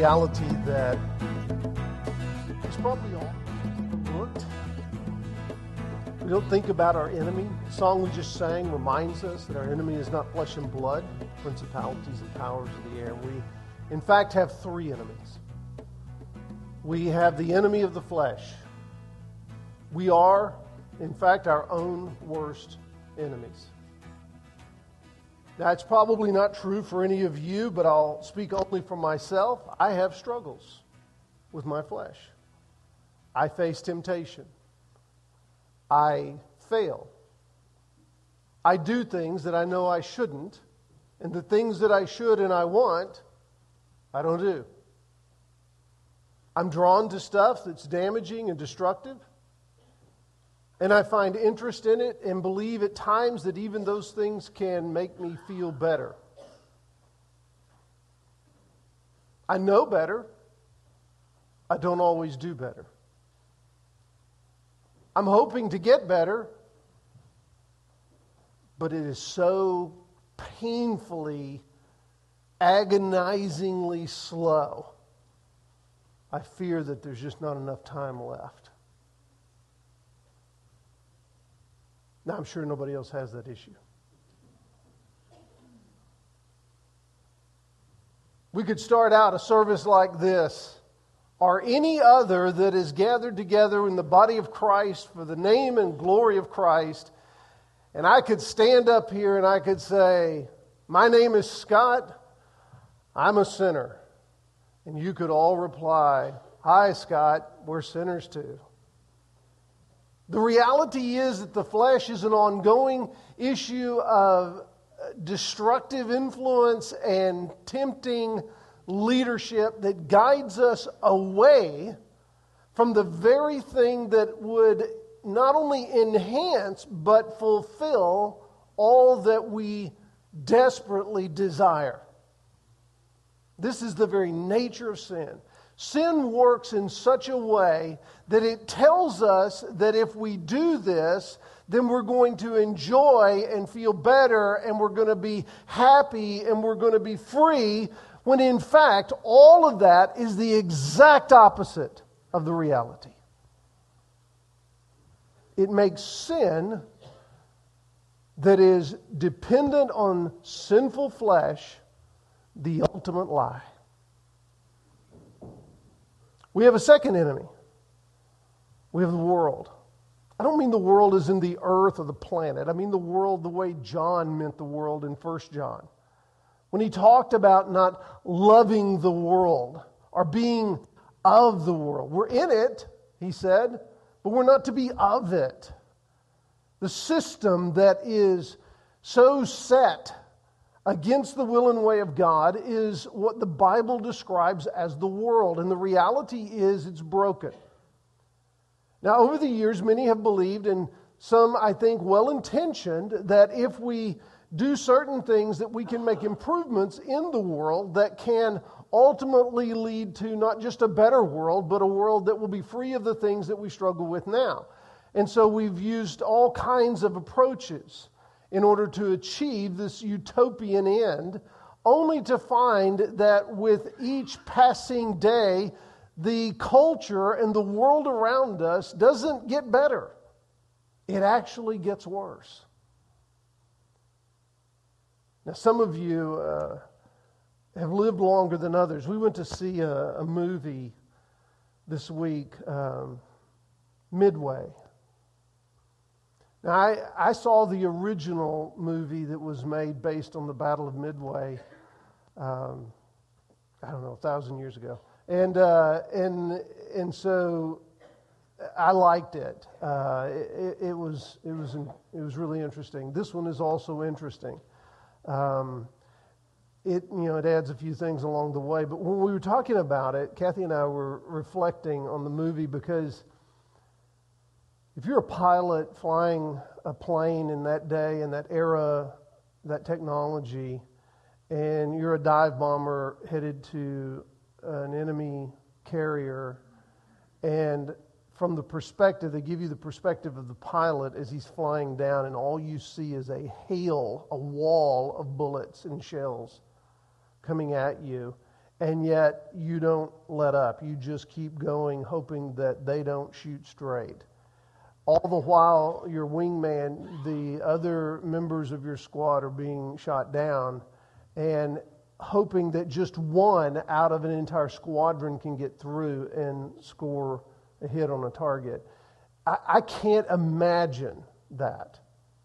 reality that it's probably all overlooked. We don't think about our enemy. The song we just sang reminds us that our enemy is not flesh and blood, principalities and powers of the air. We, in fact, have three enemies. We have the enemy of the flesh. We are, in fact, our own worst enemies. That's probably not true for any of you, but I'll speak only for myself. I have struggles with my flesh. I face temptation. I fail. I do things that I know I shouldn't, and the things that I should and I want, I don't do. I'm drawn to stuff that's damaging and destructive, and I find interest in it and believe at times that even those things can make me feel better. I know better. I don't always do better. I'm hoping to get better, but it is so painfully, agonizingly slow. I fear that there's just not enough time left. Now, I'm sure nobody else has that issue. We could start out a service like this, or any other that is gathered together in the body of Christ for the name and glory of Christ, and I could stand up here and I could say, my name is Scott, I'm a sinner. And you could all reply, hi Scott, we're sinners too. The reality is that the flesh is an ongoing issue of destructive influence and tempting leadership that guides us away from the very thing that would not only enhance but fulfill all that we desperately desire. This is the very nature of sin. Sin works in such a way that it tells us that if we do this, then we're going to enjoy and feel better, and we're going to be happy, and we're going to be free, when in fact, all of that is the exact opposite of the reality. It makes sin that is dependent on sinful flesh the ultimate lie. We have a second enemy. We have the world. I don't mean the world as in the earth or the planet. I mean the world the way John meant the world in 1 John. When he talked about not loving the world or being of the world. We're in it, he said, but we're not to be of it. The system that is so set against the will and way of God is what the Bible describes as the world. And the reality is it's broken. Now, over the years, many have believed, and some, I think, well-intentioned, that if we do certain things that we can make improvements in the world that can ultimately lead to not just a better world, but a world that will be free of the things that we struggle with now. And so we've used all kinds of approaches in order to achieve this utopian end, only to find that with each passing day, the culture and the world around us doesn't get better. It actually gets worse. Now, some of you have lived longer than others. We went to see a movie this week, Midway. Now, I saw the original movie that was made based on the Battle of Midway, I don't know, 1,000 years ago. And so I liked it. It was really interesting. This one is also interesting. It adds a few things along the way. But when we were talking about it, Kathy and I were reflecting on the movie, because if you're a pilot flying a plane in that day, in that era, that technology, and you're a dive bomber headed to an enemy carrier, and from the perspective, they give you the perspective of the pilot as he's flying down, and all you see is a wall of bullets and shells coming at you. and yet you don't let up. You just keep going, hoping that they don't shoot straight. All the while, your wingman, the other members of your squad are being shot down, and hoping that just one out of an entire squadron can get through and score a hit on a target. I can't imagine that.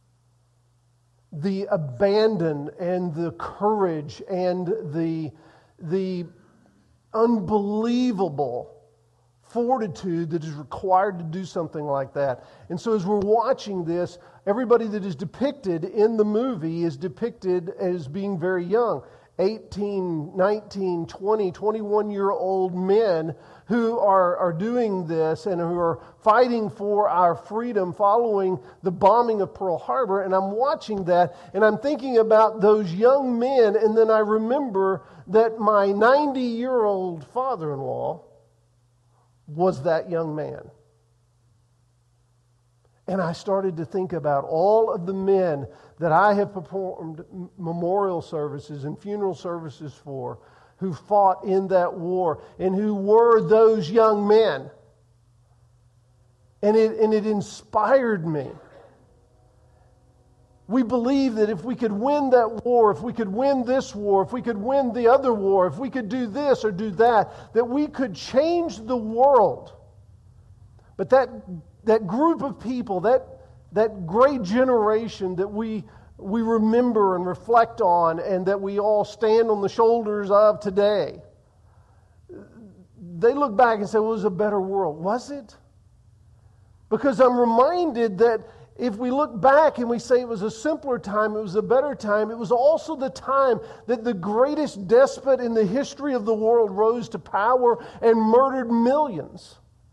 The abandon and the courage and the unbelievable fortitude that is required to do something like that. And so as we're watching this, everybody that is depicted in the movie is depicted as being very young. 18, 19, 20, 21-year-old men who are doing this and who are fighting for our freedom following the bombing of Pearl Harbor. And I'm watching that and I'm thinking about those young men, and then I remember that my 90-year-old father-in-law was that young man. And I started to think about all of the men that I have performed memorial services and funeral services for, who fought in that war and who were those young men. And it inspired me. We believe that if we could win that war, if we could win this war, if we could win the other war, if we could do this or do that we could change the world. But that group of people, that great generation that we remember and reflect on and that we all stand on the shoulders of today, they look back and say, well, it was a better world. Was it? Because I'm reminded that if we look back and we say it was a simpler time, it was a better time, it was also the time that the greatest despot in the history of the world rose to power and murdered millions.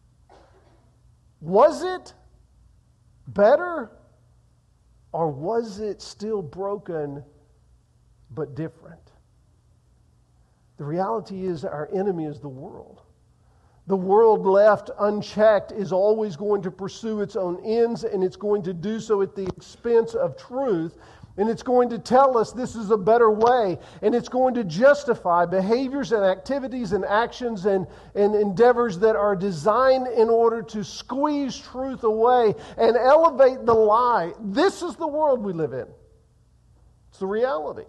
Was it better? Or was it still broken but different? The reality is our enemy is the world. The world left unchecked is always going to pursue its own ends, and it's going to do so at the expense of truth. And it's going to tell us this is a better way. And it's going to justify behaviors and activities and actions and endeavors that are designed in order to squeeze truth away and elevate the lie. This is the world we live in. It's the reality.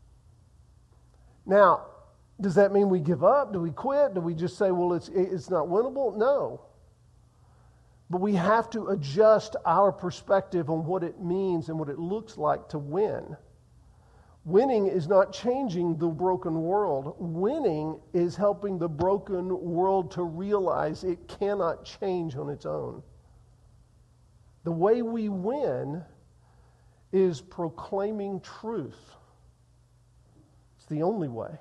Now, does that mean we give up? Do we quit? Do we just say, well, it's not winnable? No. But we have to adjust our perspective on what it means and what it looks like to win. Winning is not changing the broken world. Winning is helping the broken world to realize it cannot change on its own. The way we win is proclaiming truth. It's the only way.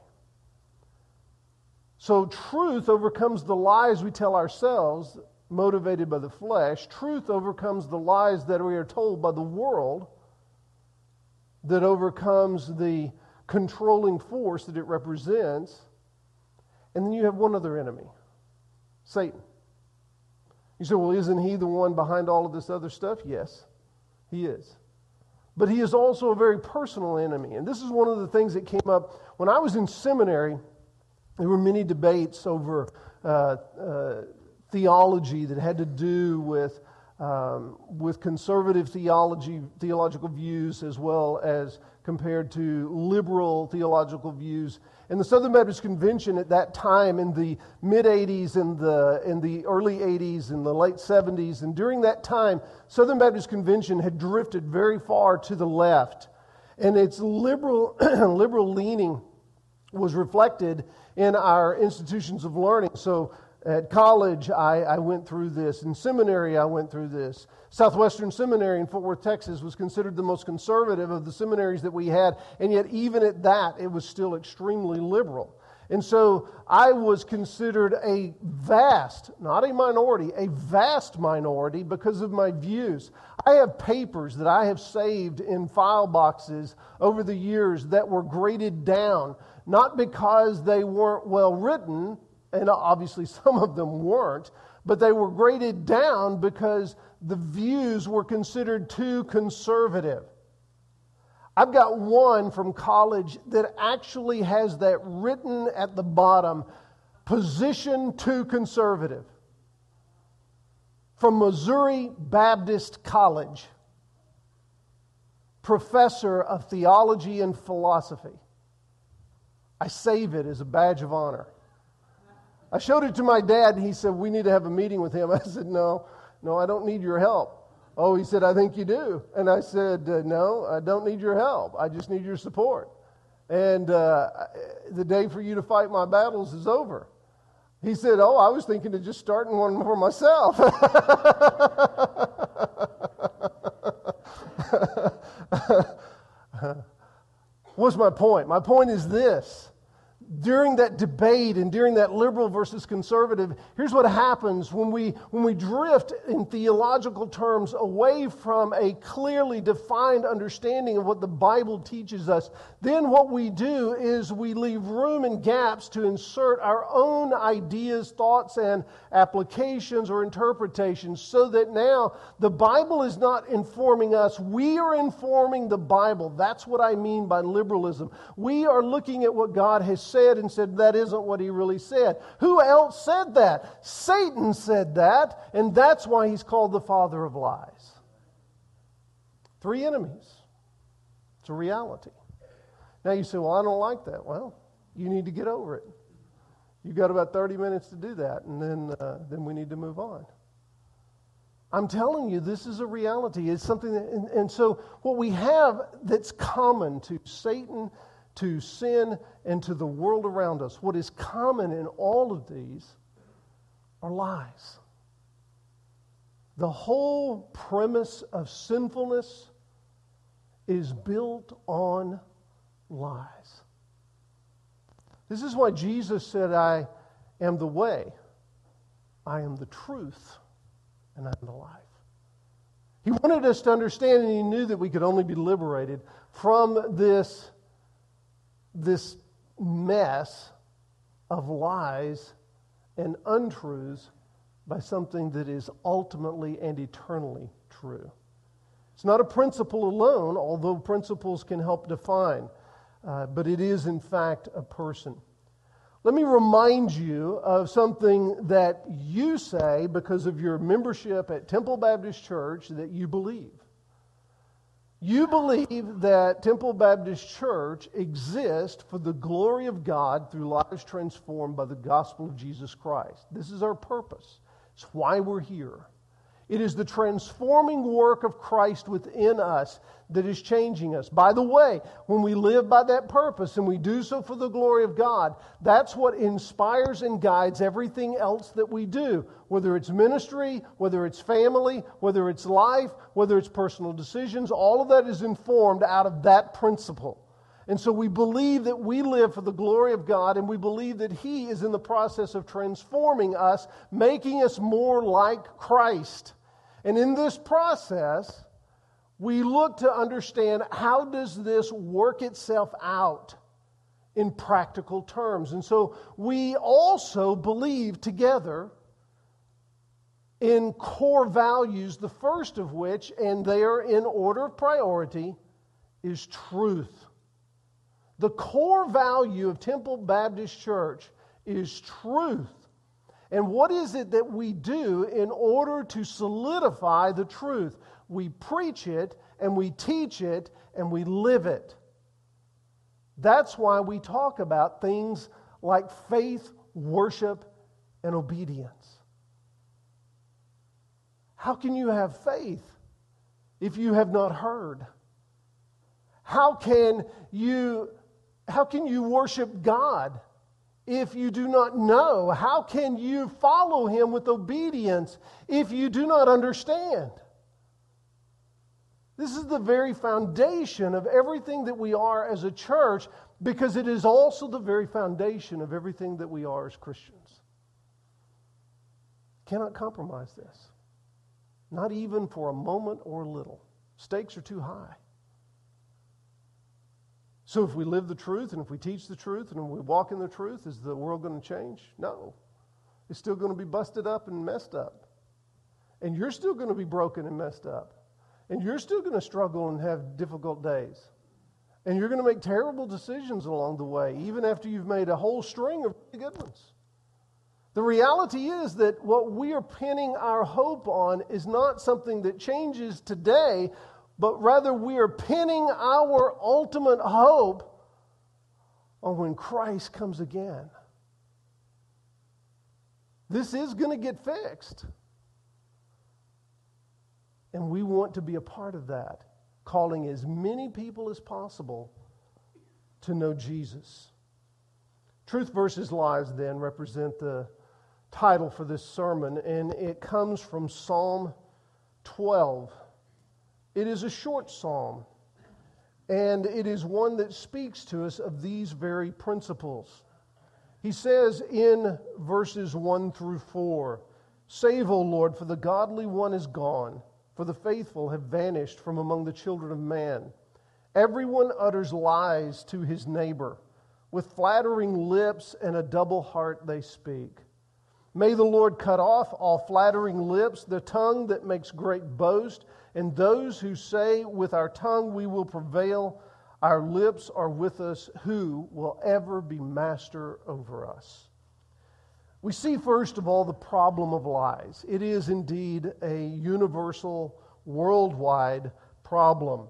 So truth overcomes the lies we tell ourselves, motivated by the flesh. Truth overcomes the lies that we are told by the world, that overcomes the controlling force that it represents. And then you have one other enemy, Satan. You say, well, isn't he the one behind all of this other stuff? Yes, he is. But he is also a very personal enemy. And this is one of the things that came up when I was in seminary. There were many debates over theology that had to do with conservative theological views, as well as compared to liberal theological views. And the Southern Baptist Convention at that time, in the mid-'80s and the early '80s and the late '70s, and during that time, Southern Baptist Convention had drifted very far to the left, and its liberal leaning was reflected in our institutions of learning. So at college, I went through this. In seminary, I went through this. Southwestern Seminary in Fort Worth, Texas was considered the most conservative of the seminaries that we had, and yet even at that, it was still extremely liberal. And so I was considered a vast, not a minority, a vast minority because of my views. I have papers that I have saved in file boxes over the years that were graded down, not because they weren't well written, and obviously some of them weren't, but they were graded down because the views were considered too conservative. I've got one from college that actually has that written at the bottom, position too conservative. From Missouri Baptist College, professor of theology and philosophy. I save it as a badge of honor. I showed it to my dad, and he said, we need to have a meeting with him. I said, no, I don't need your help. Oh, he said, I think you do. And I said, no, I don't need your help. I just need your support. And the day for you to fight my battles is over. He said, oh, I was thinking of just starting one for myself. What's my point? My point is this. During that debate and during that liberal versus conservative, here's what happens when we drift in theological terms away from a clearly defined understanding of what the Bible teaches us. Then what we do is we leave room and gaps to insert our own ideas, thoughts, and applications or interpretations, so that now the Bible is not informing us. We are informing the Bible. That's what I mean by liberalism. We are looking at what God has said and said that isn't what he really said. Who else said that? Satan said that, and that's why he's called the father of lies. 3 enemies. It's a reality. Now you say, well, I don't like that. Well, you need to get over it. You've got about 30 minutes to do that, and then we need to move on. I'm telling you, this is a reality. It's something that, and so what we have that's common to Satan, to sin, and to the world around us, what is common in all of these are lies. The whole premise of sinfulness is built on lies. This is why Jesus said, I am the way, I am the truth, and I am the life. He wanted us to understand, and he knew that we could only be liberated from this mess of lies and untruths by something that is ultimately and eternally true. It's not a principle alone, although principles can help define, but it is in fact a person. Let me remind you of something that you say because of your membership at Temple Baptist Church that you believe. You believe that Temple Baptist Church exists for the glory of God through lives transformed by the gospel of Jesus Christ. This is our purpose. It's why we're here. It is the transforming work of Christ within us that is changing us. By the way, when we live by that purpose and we do so for the glory of God, that's what inspires and guides everything else that we do. Whether it's ministry, whether it's family, whether it's life, whether it's personal decisions, all of that is informed out of that principle. And so we believe that we live for the glory of God, and we believe that He is in the process of transforming us, making us more like Christ. And in this process, we look to understand, how does this work itself out in practical terms? And so we also believe together in core values, the first of which, and they are in order of priority, is truth. The core value of Temple Baptist Church is truth. And what is it that we do in order to solidify the truth? We preach it, and we teach it, and we live it. That's why we talk about things like faith, worship, and obedience. How can you have faith if you have not heard? How can you worship God if you do not know? How can you follow Him with obedience if you do not understand? This is the very foundation of everything that we are as a church, because it is also the very foundation of everything that we are as Christians. Cannot compromise this. Not even for a moment or a little. Stakes are too high. So if we live the truth, and if we teach the truth, and we walk in the truth, is the world going to change? No. It's still going to be busted up and messed up. And you're still going to be broken and messed up. And you're still going to struggle and have difficult days. And you're going to make terrible decisions along the way, even after you've made a whole string of really good ones. The reality is that what we are pinning our hope on is not something that changes today, but rather we are pinning our ultimate hope on when Christ comes again. This is going to get fixed. And we want to be a part of that, calling as many people as possible to know Jesus. Truth versus Lies then represent the title for this sermon, and it comes from Psalm 12. It is a short psalm, and it is one that speaks to us of these very principles. He says in verses 1 through 4, "Save, O Lord, for the godly one is gone, for the faithful have vanished from among the children of man. Everyone utters lies to his neighbor. With flattering lips and a double heart they speak. May the Lord cut off all flattering lips, the tongue that makes great boast, and those who say, with our tongue we will prevail. Our lips are with us. Who will ever be master over us?" We see, first of all, the problem of lies. It is indeed a universal, worldwide problem.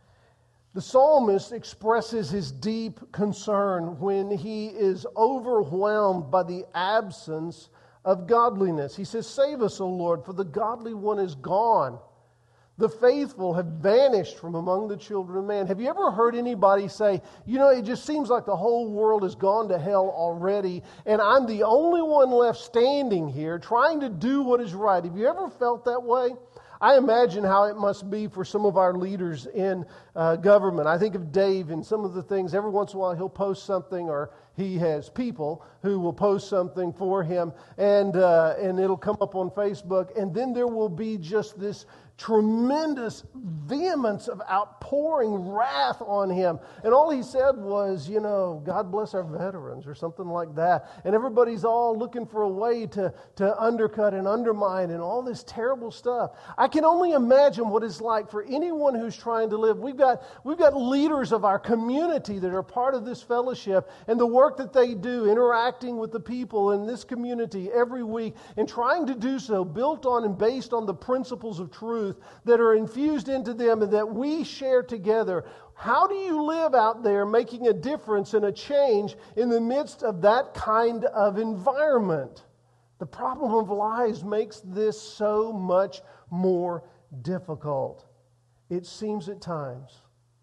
The psalmist expresses his deep concern when he is overwhelmed by the absence of godliness. He says, "Save us, O Lord, for the godly one is gone. The faithful have vanished from among the children of man." Have you ever heard anybody say, it just seems like the whole world has gone to hell already, and I'm the only one left standing here trying to do what is right? Have you ever felt that way? I imagine how it must be for some of our leaders in government. I think of Dave and some of the things. Every once in a while he'll post something, or he has people who will post something for him, and it'll come up on Facebook, and then there will be just this tremendous vehemence of outpouring wrath on him. And all he said was, God bless our veterans or something like that. And everybody's all looking for a way to undercut and undermine and all this terrible stuff. I can only imagine what it's like for anyone who's trying to live. We've got leaders of our community that are part of this fellowship, and the work that they do interacting with the people in this community every week and trying to do so built on and based on the principles of truth that are infused into them and that we share together. How do you live out there making a difference and a change in the midst of that kind of environment? The problem of lies makes this so much more difficult. It seems at times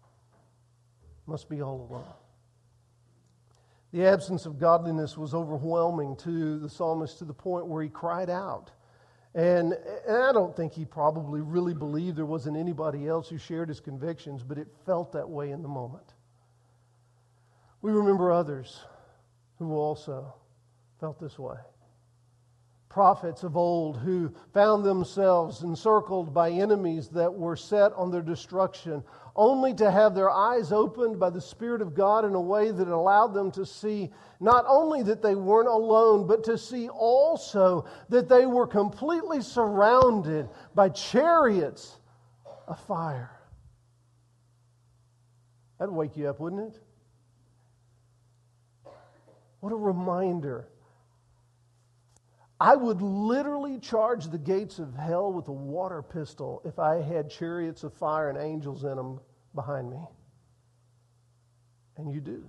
must be all alone. The absence of godliness was overwhelming to the psalmist to the point where he cried out. And I don't think he probably really believed there wasn't anybody else who shared his convictions, but it felt that way in the moment. We remember others who also felt this way. Prophets of old who found themselves encircled by enemies that were set on their destruction, only to have their eyes opened by the Spirit of God in a way that allowed them to see not only that they weren't alone, but to see also that they were completely surrounded by chariots of fire. That'd wake you up, wouldn't it? What a reminder. I would literally charge the gates of hell with a water pistol if I had chariots of fire and angels in them behind me. And you do.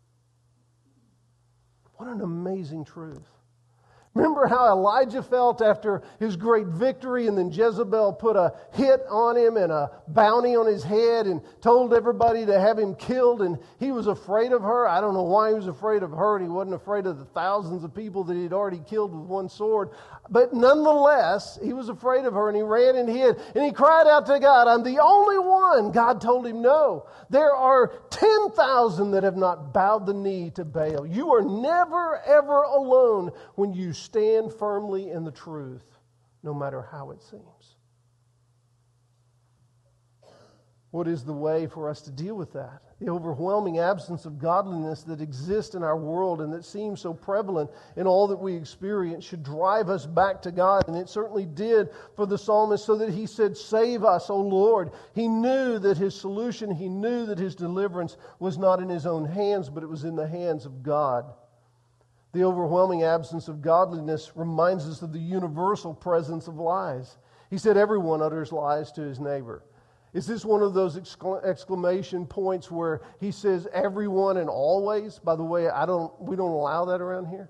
What an amazing truth. Remember how Elijah felt after his great victory, and then Jezebel put a hit on him and a bounty on his head and told everybody to have him killed, and he was afraid of her. I don't know why he was afraid of her, and he wasn't afraid of the thousands of people that he'd already killed with one sword. But nonetheless, he was afraid of her, and he ran and hid, and he cried out to God, "I'm the only one." God told him, "No, there are 10,000 that have not bowed the knee to Baal. You are never, ever alone when you stand firmly in the truth, no matter how it seems." What is the way for us to deal with that? The overwhelming absence of godliness that exists in our world and that seems so prevalent in all that we experience should drive us back to God. And it certainly did for the psalmist, so that he said, "Save us, O Lord." He knew that his solution, he knew that his deliverance was not in his own hands, but it was in the hands of God. The overwhelming absence of godliness reminds us of the universal presence of lies. He said everyone utters lies to his neighbor. Is this one of those exclamation points where he says everyone and always? By the way, we don't allow that around here.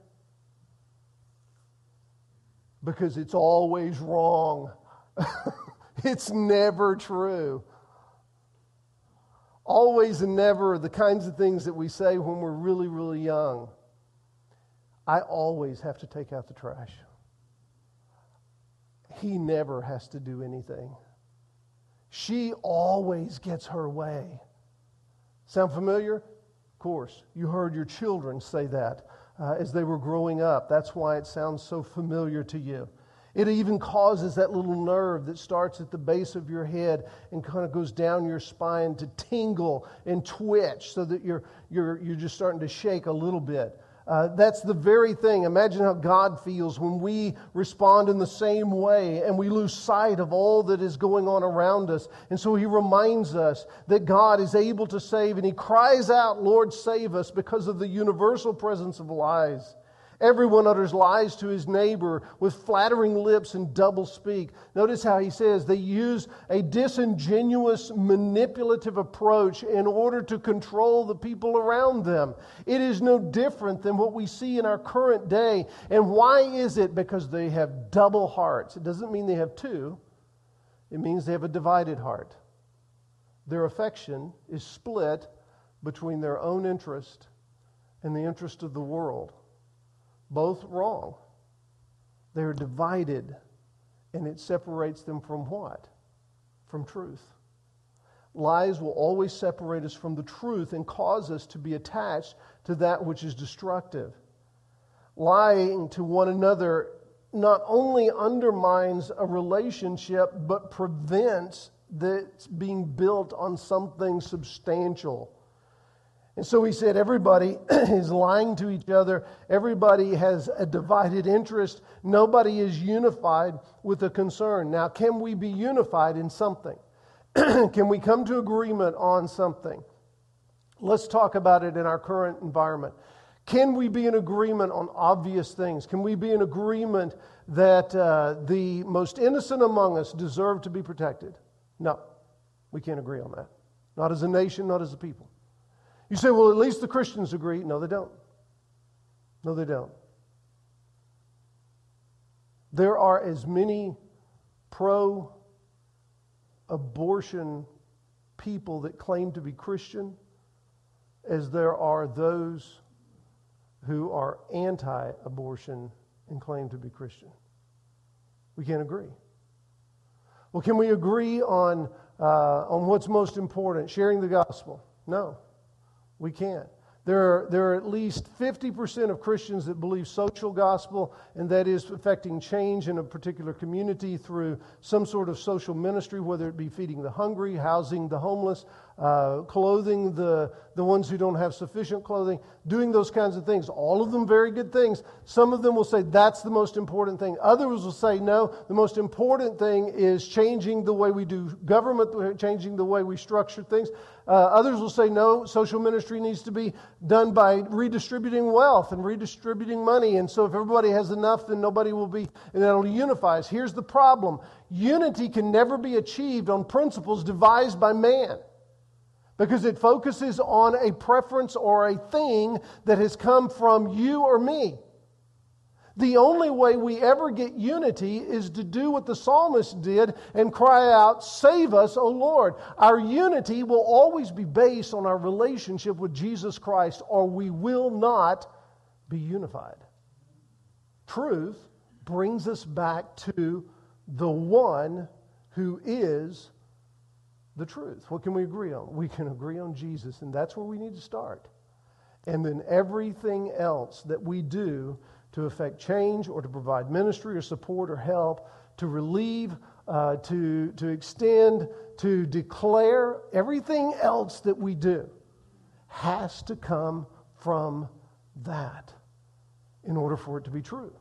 Because it's always wrong. It's never true. Always and never are the kinds of things that we say when we're really, really young. I always have to take out the trash. He never has to do anything. She always gets her way. Sound familiar? Of course. You heard your children say that as they were growing up. That's why it sounds so familiar to you. It even causes that little nerve that starts at the base of your head and kind of goes down your spine to tingle and twitch, so that you're just starting to shake a little bit. That's the very thing. Imagine how God feels when we respond in the same way and we lose sight of all that is going on around us. And so He reminds us that God is able to save, and He cries out, "Lord, save us," because of the universal presence of lies. Everyone utters lies to his neighbor with flattering lips and double speak. Notice how he says they use a disingenuous, manipulative approach in order to control the people around them. It is no different than what we see in our current day. And why is it? Because they have double hearts. It doesn't mean they have two. It means they have a divided heart. Their affection is split between their own interest and the interest of the world. Both wrong. They're divided, and it separates them from what? From truth. Lies will always separate us from the truth and cause us to be attached to that which is destructive. Lying to one another not only undermines a relationship, but prevents that being built on something substantial. And so he said everybody is lying to each other. Everybody has a divided interest. Nobody is unified with a concern. Now, can we be unified in something? Can we come to agreement on something? Let's talk about it in our current environment. Can we be in agreement on obvious things? Can we be in agreement that the most innocent among us deserve to be protected? No, we can't agree on that. Not as a nation, not as a people. You say, well, at least the Christians agree. No, they don't. No, they don't. There are as many pro-abortion people that claim to be Christian as there are those who are anti-abortion and claim to be Christian. We can't agree. Well, can we agree on what's most important? Sharing the gospel? No. We can't. There are at least 50% of Christians that believe social gospel, and that is affecting change in a particular community through some sort of social ministry, whether it be feeding the hungry, housing the homeless, clothing the ones who don't have sufficient clothing, doing those kinds of things. All of them very good things. Some of them will say that's the most important thing. Others will say no, the most important thing is changing the way we do government, changing the way we structure things. Others will say no, social ministry needs to be done by redistributing wealth and redistributing money. And so if everybody has enough, then nobody will be, and that'll unify us. Here's the problem. Unity can never be achieved on principles devised by man, because it focuses on a preference or a thing that has come from you or me. The only way we ever get unity is to do what the psalmist did and cry out, "Save us, O Lord." Our unity will always be based on our relationship with Jesus Christ, or we will not be unified. Truth brings us back to the one who is the truth. What can we agree on? We can agree on Jesus, and that's where we need to start. And then everything else that we do to affect change or to provide ministry or support or help, to relieve, to extend, to declare, everything else that we do has to come from that in order for it to be true.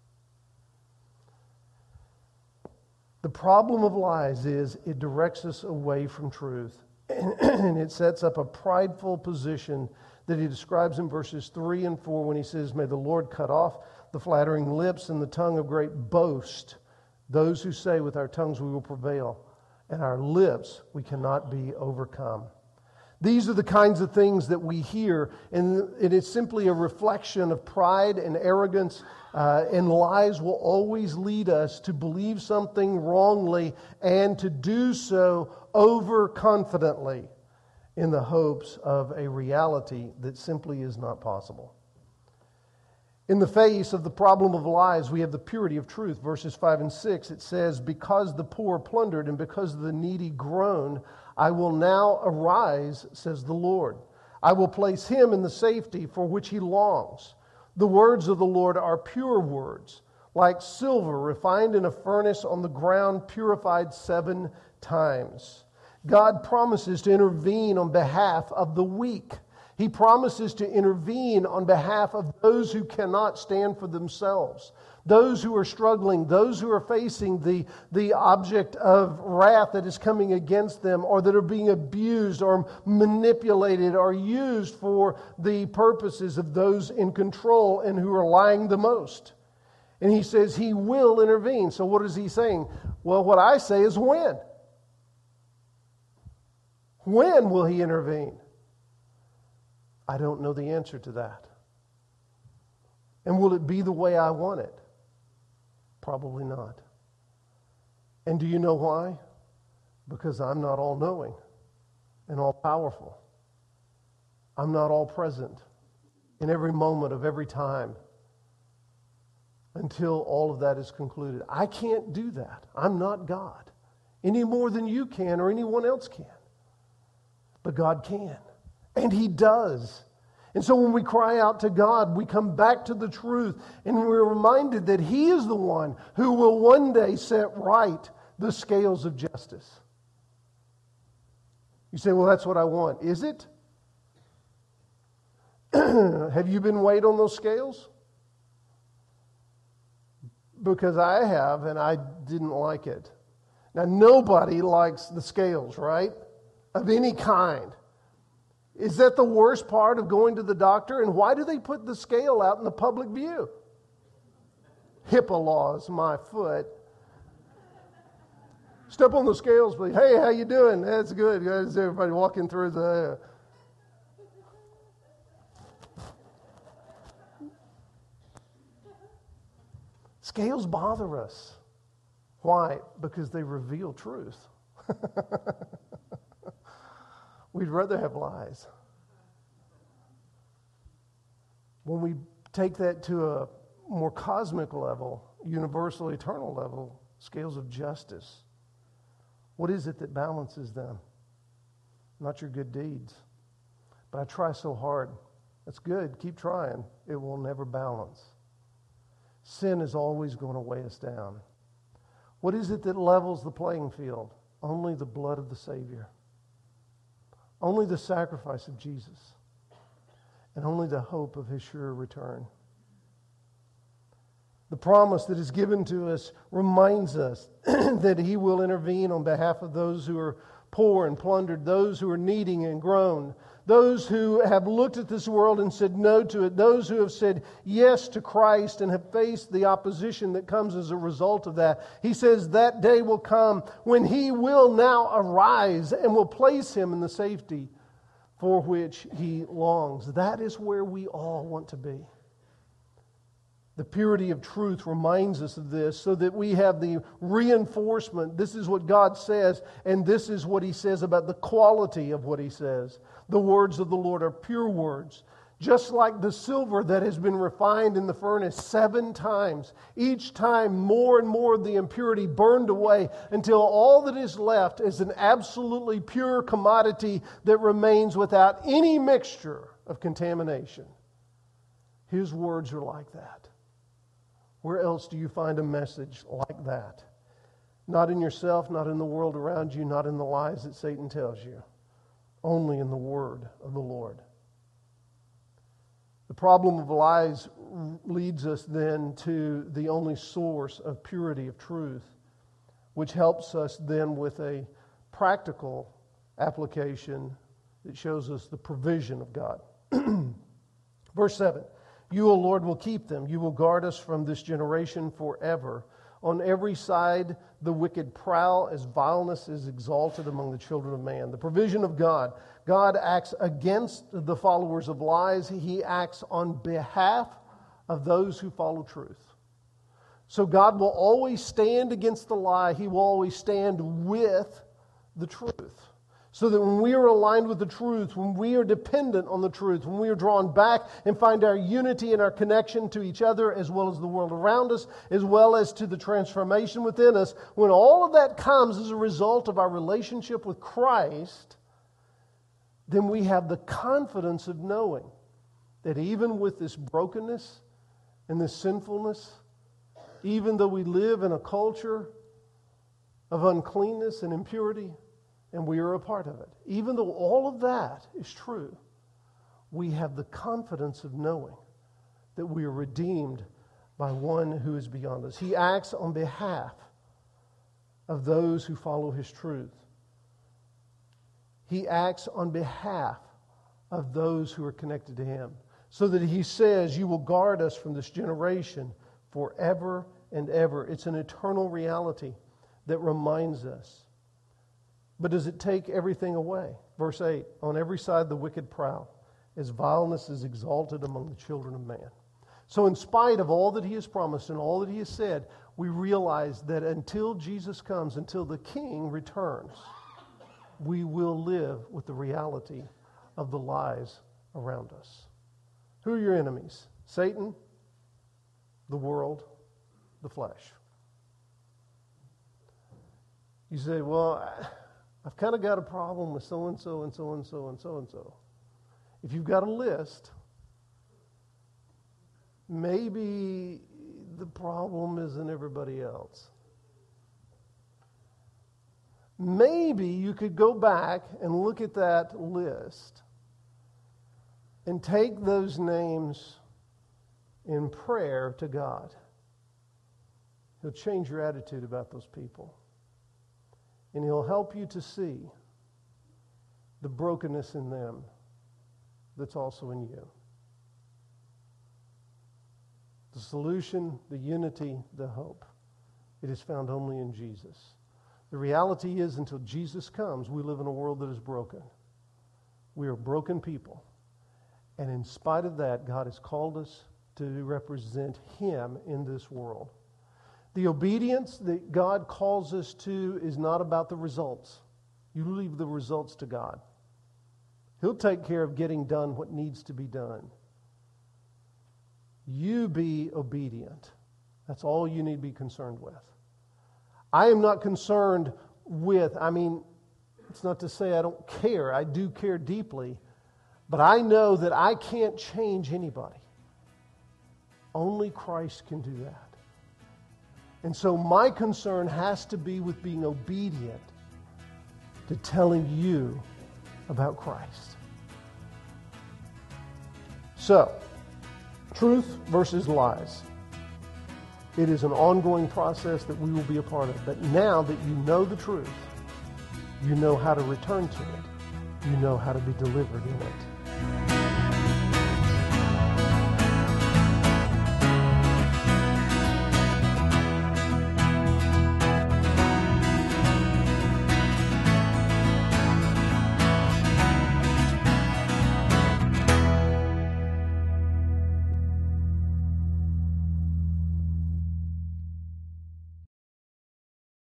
The problem of lies is it directs us away from truth. And it sets up a prideful position that he describes in verses 3 and 4 when he says, "May the Lord cut off the flattering lips and the tongue of great boast, those who say with our tongues we will prevail, and our lips we cannot be overcome." These are the kinds of things that we hear, and it is simply a reflection of pride and arrogance, and lies will always lead us to believe something wrongly and to do so overconfidently in the hopes of a reality that simply is not possible. In the face of the problem of lies, we have the purity of truth. Verses 5 and 6, it says, "Because the poor plundered and because the needy groan, I will now arise, says the Lord. I will place him in the safety for which he longs. The words of the Lord are pure words, like silver refined in a furnace on the ground, purified 7 times. God promises to intervene on behalf of the weak. He promises to intervene on behalf of those who cannot stand for themselves, those who are struggling, those who are facing the object of wrath that is coming against them, or that are being abused or manipulated or used for the purposes of those in control and who are lying the most. And he says he will intervene. So what is he saying? Well, what I say is when? When will he intervene? I don't know the answer to that. And will it be the way I want it? Probably not. And do you know why? Because I'm not all-knowing and all-powerful. I'm not all-present in every moment of every time until all of that is concluded. I can't do that. I'm not God any more than you can or anyone else can. But God can. And He does. And so when we cry out to God, we come back to the truth and we're reminded that He is the one who will one day set right the scales of justice. You say, well, that's what I want. Is it? Have you been weighed on those scales? Because I have, and I didn't like it. Now, nobody likes the scales, right? Of any kind. Is that the worst part of going to the doctor? And why do they put the scale out in the public view? HIPAA laws, my foot. Step on the scales, please. Hey, how you doing? That's good. Guys, everybody walking through the... Scales bother us. Why? Because they reveal truth. We'd rather have lies. When we take that to a more cosmic level, universal, eternal level, scales of justice, what is it that balances them? Not your good deeds. But I try so hard. That's good. Keep trying. It will never balance. Sin is always going to weigh us down. What is it that levels the playing field? Only the blood of the Savior. Only the sacrifice of Jesus. And only the hope of His sure return. The promise that is given to us reminds us that He will intervene on behalf of those who are poor and plundered, those who are needing and groan, those who have looked at this world and said no to it, those who have said yes to Christ and have faced the opposition that comes as a result of that. He says that day will come when He will now arise and will place him in the safety for which he longs. That is where we all want to be. The purity of truth reminds us of this so that we have the reinforcement. This is what God says, and this is what He says about the quality of what He says. The words of the Lord are pure words, just like the silver that has been refined in the furnace 7 times. Each time more and more of the impurity burned away until all that is left is an absolutely pure commodity that remains without any mixture of contamination. His words are like that. Where else do you find a message like that? Not in yourself, not in the world around you, not in the lies that Satan tells you. Only in the word of the Lord. The problem of lies leads us then to the only source of purity of truth, which helps us then with a practical application that shows us the provision of God. Verse 7, you, O Lord, will keep them. You will guard us from this generation forever. On every side the wicked prowl as vileness is exalted among the children of man. The provision of God. God acts against the followers of lies. He acts on behalf of those who follow truth. So God will always stand against the lie. He will always stand with the truth. So that when we are aligned with the truth, when we are dependent on the truth, when we are drawn back and find our unity and our connection to each other as well as the world around us, as well as to the transformation within us, when all of that comes as a result of our relationship with Christ, then we have the confidence of knowing that even with this brokenness and this sinfulness, even though we live in a culture of uncleanness and impurity, and we are a part of it, even though all of that is true, we have the confidence of knowing that we are redeemed by one who is beyond us. He acts on behalf of those who follow His truth. He acts on behalf of those who are connected to Him. So that He says, you will guard us from this generation forever and ever. It's an eternal reality that reminds us. But does it take everything away? Verse 8, on every side the wicked prowl, as vileness is exalted among the children of man. So in spite of all that He has promised and all that He has said, we realize that until Jesus comes, until the King returns, we will live with the reality of the lies around us. Who are your enemies? Satan, the world, the flesh. You say, well, I've kind of got a problem with so-and-so and so-and-so and so-and-so. If you've got a list, maybe the problem isn't everybody else. Maybe you could go back and look at that list and take those names in prayer to God. He'll change your attitude about those people. And He'll help you to see the brokenness in them that's also in you. The solution, the unity, the hope, it is found only in Jesus. The reality is, until Jesus comes, we live in a world that is broken. We are broken people. And in spite of that, God has called us to represent Him in this world. The obedience that God calls us to is not about the results. You leave the results to God. He'll take care of getting done what needs to be done. You be obedient. That's all you need to be concerned with. I am not concerned with, it's not to say I don't care. I do care deeply. But I know that I can't change anybody. Only Christ can do that. And so my concern has to be with being obedient to telling you about Christ. So, truth versus lies. It is an ongoing process that we will be a part of. But now that you know the truth, you know how to return to it. You know how to be delivered in it.